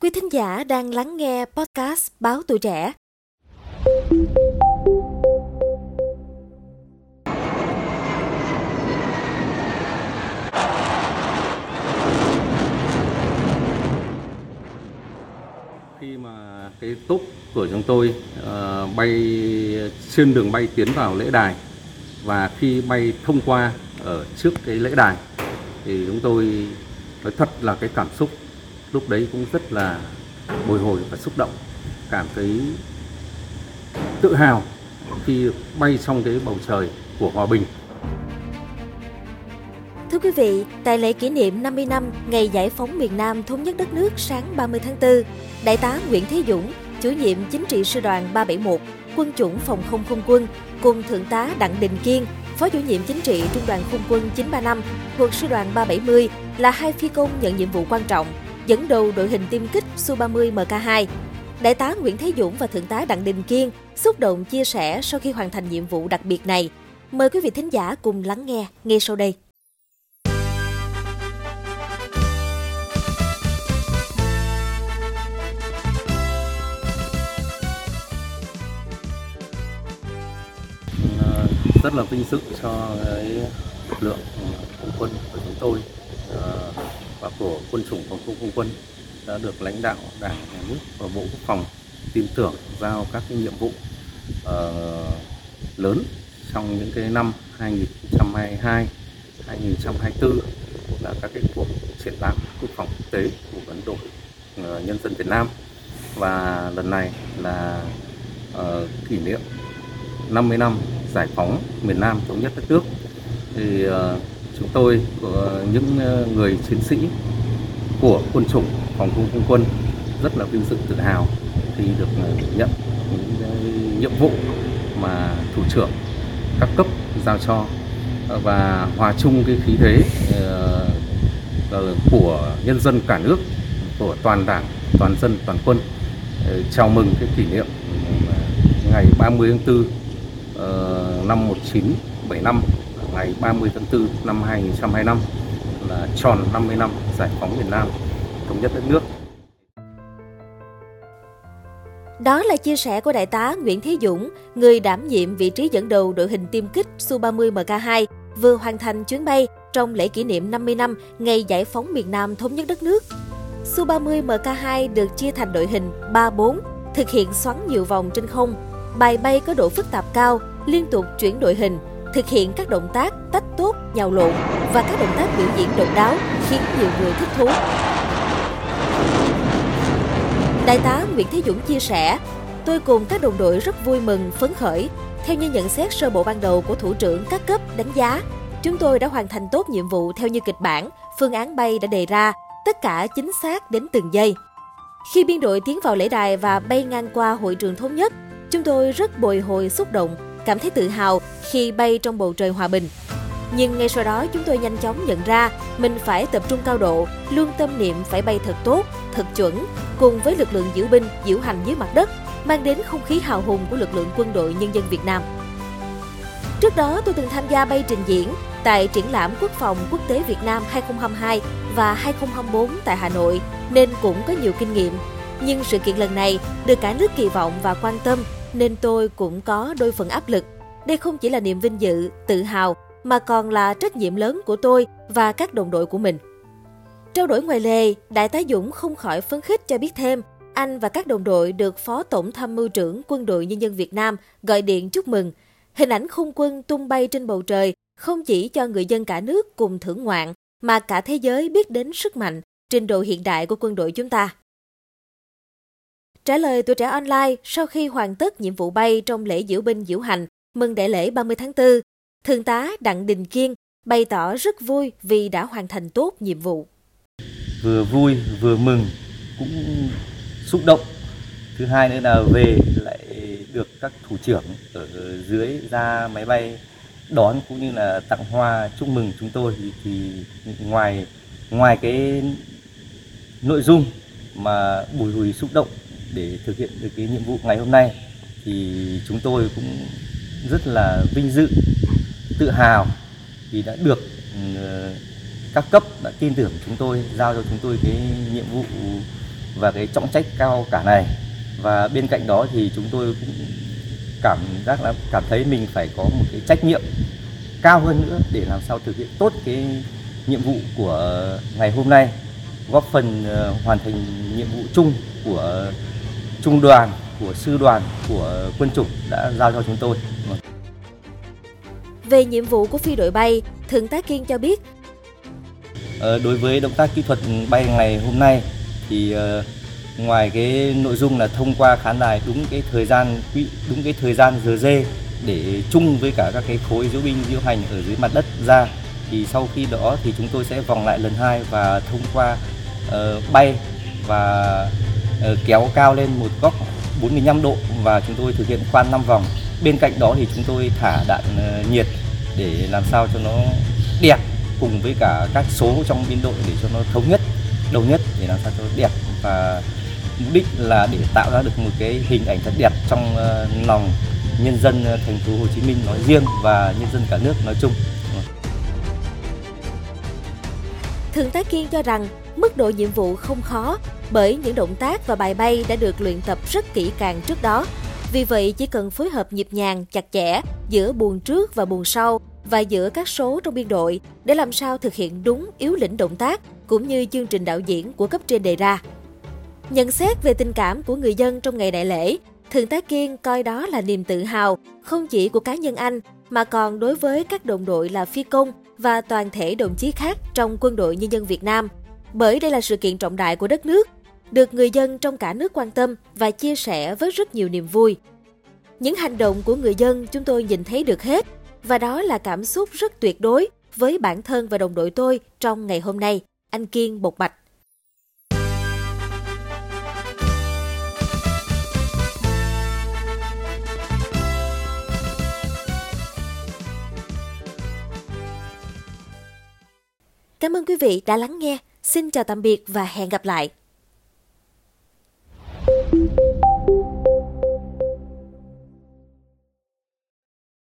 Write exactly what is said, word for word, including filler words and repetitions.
Quý thính giả đang lắng nghe podcast Báo Tuổi Trẻ. Khi mà cái tốp của chúng tôi uh, bay trên đường bay tiến vào lễ đài, và khi bay thông qua ở trước cái lễ đài thì chúng tôi nói thật là cái cảm xúc lúc đấy cũng rất là bồi hồi và xúc động, cảm thấy tự hào khi bay trong cái bầu trời của hòa bình. Thưa quý vị, tại lễ kỷ niệm năm mươi năm ngày giải phóng miền Nam thống nhất đất nước sáng ba mươi tháng tư, Đại tá Nguyễn Thế Dũng, chủ nhiệm chính trị sư đoàn ba bảy một, quân chủng phòng không không quân, cùng thượng tá Đặng Đình Kiên, phó chủ nhiệm chính trị trung đoàn không quân chín ba năm thuộc sư đoàn ba bảy mươi là hai phi công nhận nhiệm vụ quan trọng, dẫn đầu đội hình tiêm kích Su ba mươi M K hai. Đại tá Nguyễn Thế Dũng và thượng tá Đặng Đình Kiên xúc động chia sẻ sau khi hoàn thành nhiệm vụ đặc biệt này. Mời quý vị thính giả cùng lắng nghe ngay sau đây. Rất là vinh dự cho cái lực lượng không quân của chúng tôi và của quân chủng phòng không không quân đã được lãnh đạo Đảng, Nhà nước và Bộ Quốc phòng tin tưởng giao các cái nhiệm vụ uh, lớn trong những cái năm hai nghìn không trăm hai mươi hai, hai nghìn không trăm hai mươi tư, là các cái cuộc triển lãm quốc phòng quốc tế của quân đội uh, nhân dân Việt Nam, và lần này là uh, kỷ niệm năm mươi năm giải phóng miền Nam thống nhất đất nước. Thì uh, chúng tôi uh, những uh, người chiến sĩ của quân chủng phòng không không quân rất là vinh dự tự hào khi được uh, nhận những uh, nhiệm vụ mà thủ trưởng các cấp giao cho, uh, và hòa chung cái khí thế uh, uh, của nhân dân cả nước, của toàn Đảng, toàn dân, toàn quân, uh, chào mừng cái kỷ niệm uh, ngày ba mươi tháng tư Uh, năm một nghìn chín trăm bảy mươi lăm, ngày ba mươi tháng tư năm hai nghìn không trăm hai mươi lăm là tròn năm mươi năm giải phóng miền Nam thống nhất đất nước. Đó là chia sẻ của Đại tá Nguyễn Thế Dũng, người đảm nhiệm vị trí dẫn đầu đội hình tiêm kích Su ba mươi M K hai, vừa hoàn thành chuyến bay trong lễ kỷ niệm năm mươi năm ngày giải phóng miền Nam thống nhất đất nước. Su ba mươi M K hai được chia thành đội hình ba bốn, thực hiện xoắn nhiều vòng trên không. Bài bay có độ phức tạp cao, liên tục chuyển đội hình, thực hiện các động tác tách tốt, nhào lộn và các động tác biểu diễn độc đáo khiến nhiều người thích thú. Đại tá Nguyễn Thế Dũng chia sẻ, tôi cùng các đồng đội rất vui mừng, phấn khởi. Theo như nhận xét sơ bộ ban đầu của thủ trưởng các cấp đánh giá, chúng tôi đã hoàn thành tốt nhiệm vụ theo như kịch bản, phương án bay đã đề ra, tất cả chính xác đến từng giây. Khi biên đội tiến vào lễ đài và bay ngang qua hội trường thống nhất, chúng tôi rất bồi hồi xúc động, cảm thấy tự hào khi bay trong bầu trời hòa bình. Nhưng ngay sau đó chúng tôi nhanh chóng nhận ra mình phải tập trung cao độ, luôn tâm niệm phải bay thật tốt, thật chuẩn, cùng với lực lượng diễu binh, diễu hành dưới mặt đất, mang đến không khí hào hùng của lực lượng quân đội nhân dân Việt Nam. Trước đó tôi từng tham gia bay trình diễn tại triển lãm quốc phòng quốc tế Việt Nam hai không hai hai và hai không hai tư tại Hà Nội, nên cũng có nhiều kinh nghiệm. Nhưng sự kiện lần này được cả nước kỳ vọng và quan tâm, nên tôi cũng có đôi phần áp lực. Đây không chỉ là niềm vinh dự, tự hào, mà còn là trách nhiệm lớn của tôi và các đồng đội của mình. Trao đổi ngoài lề, Đại tá Dũng không khỏi phấn khích cho biết thêm, anh và các đồng đội được Phó Tổng tham mưu trưởng Quân đội Nhân dân Việt Nam gọi điện chúc mừng. Hình ảnh không quân tung bay trên bầu trời không chỉ cho người dân cả nước cùng thưởng ngoạn, mà cả thế giới biết đến sức mạnh, trình độ hiện đại của quân đội chúng ta. Trả lời Tuổi Trẻ Online sau khi hoàn tất nhiệm vụ bay trong lễ diễu binh diễu hành mừng đại lễ ba mươi tháng tư, thượng tá Đặng Đình Kiên bày tỏ rất vui vì đã hoàn thành tốt nhiệm vụ. Vừa vui vừa mừng, cũng xúc động. Thứ hai nữa là về lại được các thủ trưởng ở dưới ra máy bay đón cũng như là tặng hoa chúc mừng chúng tôi, thì, thì ngoài ngoài cái nội dung mà bồi hồi xúc động để thực hiện được cái nhiệm vụ ngày hôm nay, thì chúng tôi cũng rất là vinh dự, tự hào vì đã được các cấp đã tin tưởng chúng tôi, giao cho chúng tôi cái nhiệm vụ và cái trọng trách cao cả này. Và bên cạnh đó thì chúng tôi cũng cảm giác là cảm thấy mình phải có một cái trách nhiệm cao hơn nữa để làm sao thực hiện tốt cái nhiệm vụ của ngày hôm nay, góp phần hoàn thành nhiệm vụ chung của trung đoàn, của sư đoàn, của quân chủng đã giao cho chúng tôi. Về nhiệm vụ của phi đội bay, Thượng tá Kiên cho biết. Ờ, đối với động tác kỹ thuật bay ngày hôm nay thì uh, ngoài cái nội dung là thông qua khán đài đúng cái thời gian đúng cái thời gian giờ dê để chung với cả các cái khối diễu binh diễu hành ở dưới mặt đất ra, thì sau khi đó thì chúng tôi sẽ vòng lại lần hai và thông qua uh, bay và uh, kéo cao lên một góc bốn mươi lăm độ và chúng tôi thực hiện khoan năm vòng. Bên cạnh đó thì chúng tôi thả đạn uh, nhiệt để làm sao cho nó đẹp cùng với cả các số trong biên đội để cho nó thống nhất, đồng nhất để làm sao cho nó đẹp, và mục đích là để tạo ra được một cái hình ảnh thật đẹp trong uh, lòng nhân dân thành phố Hồ Chí Minh nói riêng và nhân dân cả nước nói chung. Thượng tá Kiên cho rằng mức độ nhiệm vụ không khó bởi những động tác và bài bay đã được luyện tập rất kỹ càng trước đó. Vì vậy chỉ cần phối hợp nhịp nhàng, chặt chẽ giữa buồng trước và buồng sau và giữa các số trong biên đội để làm sao thực hiện đúng yếu lĩnh động tác cũng như chương trình đạo diễn của cấp trên đề ra. Nhận xét về tình cảm của người dân trong ngày đại lễ, Thượng tá Kiên coi đó là niềm tự hào không chỉ của cá nhân anh mà còn đối với các đồng đội là phi công và toàn thể đồng chí khác trong Quân đội Nhân dân Việt Nam. Bởi đây là sự kiện trọng đại của đất nước, được người dân trong cả nước quan tâm và chia sẻ với rất nhiều niềm vui. Những hành động của người dân chúng tôi nhìn thấy được hết, và đó là cảm xúc rất tuyệt đối với bản thân và đồng đội tôi trong ngày hôm nay, anh Kiên bộc bạch. Cảm ơn quý vị đã lắng nghe. Xin chào tạm biệt và hẹn gặp lại.